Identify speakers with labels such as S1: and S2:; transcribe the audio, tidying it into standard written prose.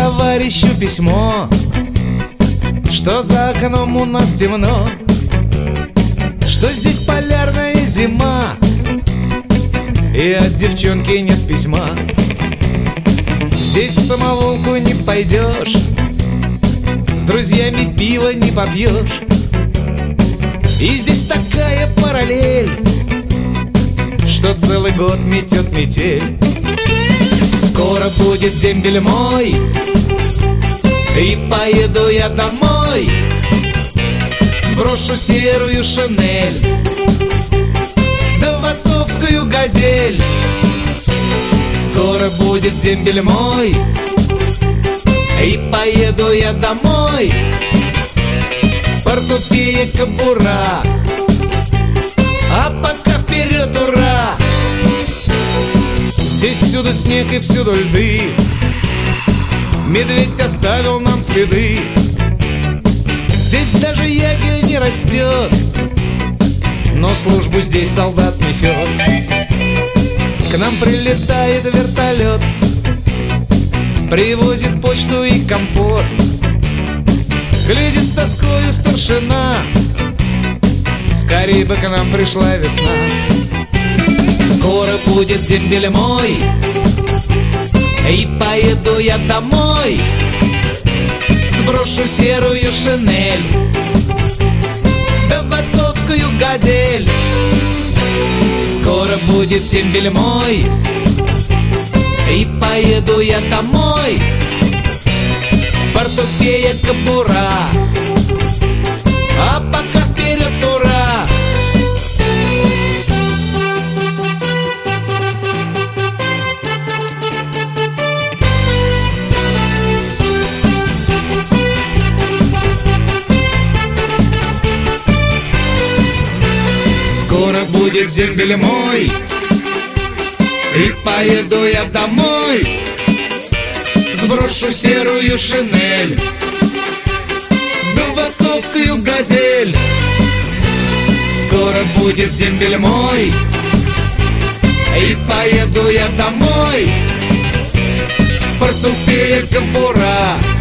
S1: товарищу письмо, что за окном у нас темно, что здесь полярная зима, и от девчонки нет письма. Здесь в самоволку не пойдешь, с друзьями пива не попьешь. И здесь такая параллель, что целый год метет метель. Скоро будет дембель мой, и поеду я домой. Сброшу серую шинель, да в отцовскую газель. Скоро будет дембель мой, и поеду я домой. Портупея, кобура, а пока вперед, ура! Здесь всюду снег и всюду льды, медведь оставил нам следы. Здесь даже ягель не растет, но службу здесь солдат несет. К нам прилетает вертолет, привозит почту и компот. Глядит с тоскою старшина, скорей бы к нам пришла весна. Скоро будет дембель мой, и поеду я домой. Сброшу серую шинель, да в отцовскую газель. Скоро будет дембель мой, и поеду я домой. Портупея, кобура, а пока вперед, ура! Скоро будет дембель мой, и поеду я домой. Сброшу серую шинель, да в отцовскую газель. Скоро будет дембель мой, и поеду я домой. Портупея, кобура,